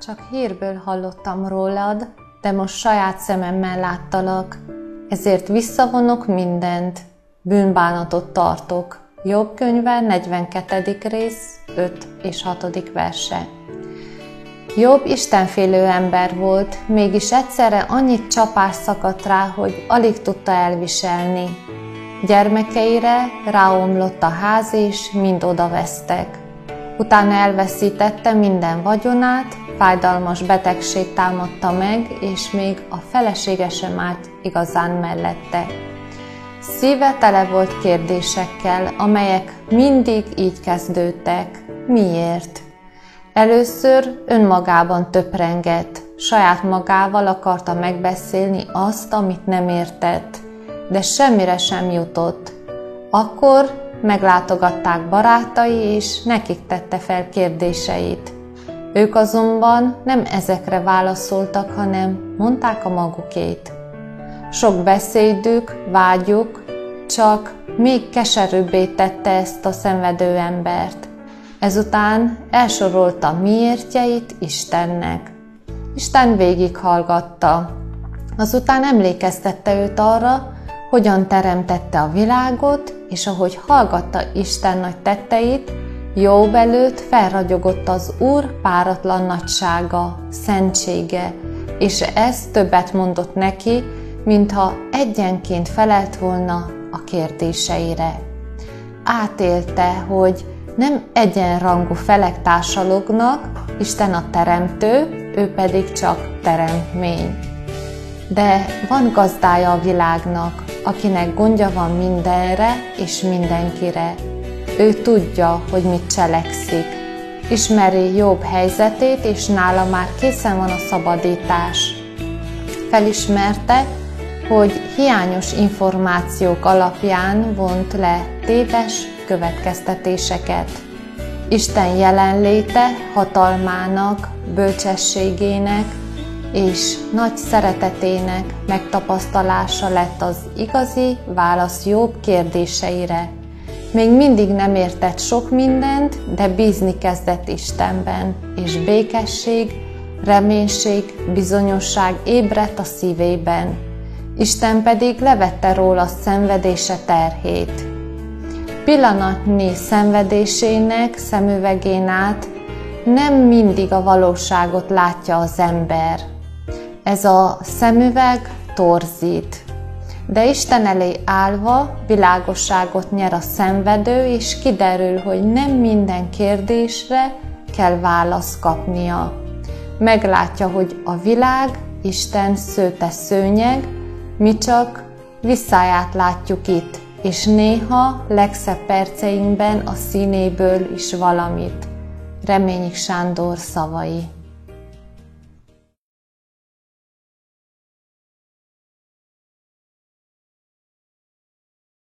Csak hírből hallottam rólad, de most saját szememmel láttalak, ezért visszavonok mindent, bűnbánatot tartok. Jobb könyve, 42. rész, 5. és 6. verse. Jobb istenfélő ember volt, mégis egyszerre annyit csapás szakadt rá, hogy alig tudta elviselni. Gyermekeire ráomlott a ház, és mind odavesztek. Utána elveszítette minden vagyonát, fájdalmas betegség támadta meg, és még a felesége sem állt igazán mellette. Szíve tele volt kérdésekkel, amelyek mindig így kezdődtek. Miért? Először önmagában töprengett, saját magával akarta megbeszélni azt, amit nem értett, de semmire sem jutott. Akkor meglátogatták barátai, és nekik tette fel kérdéseit. Ők azonban nem ezekre válaszoltak, hanem mondták a magukét. Sok beszédük, vágyuk csak még keserűbbé tette ezt a szenvedő embert. Ezután elsorolta miértjeit Istennek. Isten végighallgatta. Azután emlékeztette őt arra, hogyan teremtette a világot, és ahogy hallgatta Isten nagy tetteit, Jobb előtt felragyogott az Úr páratlan nagysága, szentsége, és ez többet mondott neki, mintha egyenként felelt volna a kérdéseire. Átélte, hogy nem egyenrangú felek társalognak, Isten a teremtő, ő pedig csak teremtmény. De van gazdája a világnak, akinek gondja van mindenre és mindenkire. Ő tudja, hogy mit cselekszik. Ismeri Jobb helyzetét, és nála már készen van a szabadítás. Felismerte, hogy hiányos információk alapján vont le téves következtetéseket. Isten jelenléte hatalmának, bölcsességének és nagy szeretetének megtapasztalása lett az igazi válasz Jobb kérdéseire. Még mindig nem értett sok mindent, de bízni kezdett Istenben, és békesség, reménység, bizonyosság ébredt a szívében. Isten pedig levette róla szenvedése terhét. Pillanatnyi szenvedésének szemüvegén át nem mindig a valóságot látja az ember. Ez a szemüveg torzít. De Isten elé állva világosságot nyer a szenvedő, és kiderül, hogy nem minden kérdésre kell választ kapnia. Meglátja, hogy a világ Isten szőte szőnyeg, mi csak visszáját látjuk itt, és néha legszebb perceinkben a színéből is valamit. Reményik Sándor szavai.